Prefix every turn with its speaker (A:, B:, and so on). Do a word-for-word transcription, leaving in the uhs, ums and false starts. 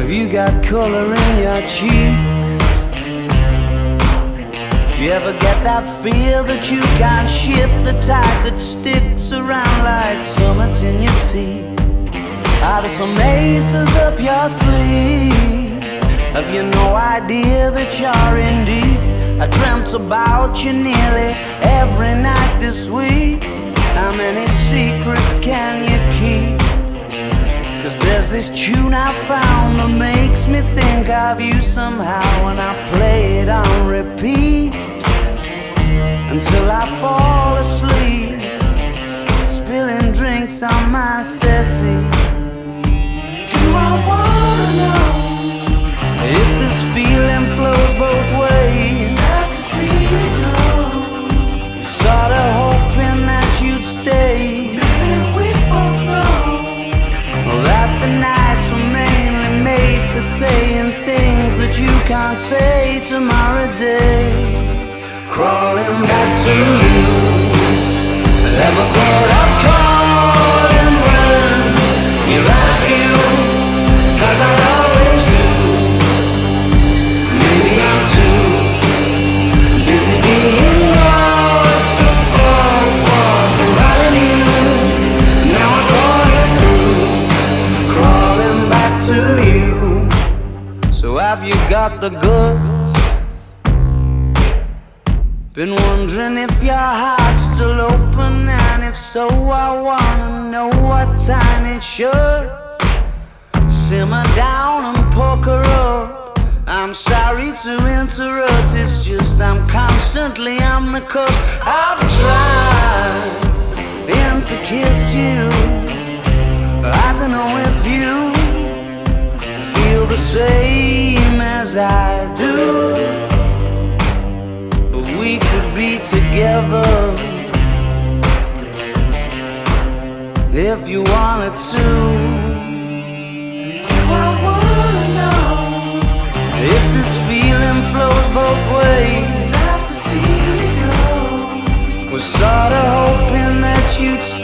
A: Have you got color in your cheeks? Do you ever get that feel that you can't shift, the tide that sticks around like summits in your teeth? Are there some aces up your sleeve? Have you no idea that you're in deep? I dreamt about you nearly every night this week. How many secrets can you keep? Cause there's this tune I found that makes me think of you somehow, and I play it on repeat until I fall asleep, spilling drinks on my settee. Do I wanna know if this feeling flows both ways? Sad to see you go. Sorta hoping that you'd stay. Maybe we both know that the nights were mainly made for saying things that you can't say tomorrow day. Crawling back to you, never thought of calling when you're out of you, cause I always do. Maybe I'm too busy being lost to fall for somebody new. Now I thought it through, crawling back to you. So have you got the goods? Been wondering if your heart's still open, and if so, I wanna know what time it should. Simmer down and poker up. I'm sorry to interrupt, it's just I'm constantly on the cusp. I've tried and to kiss you. I don't know if you feel the same as I do. We could be together if you wanted to. Do I wanna know if this feeling flows both ways? Sad to see you go. Was sorta hoping that you'd stay.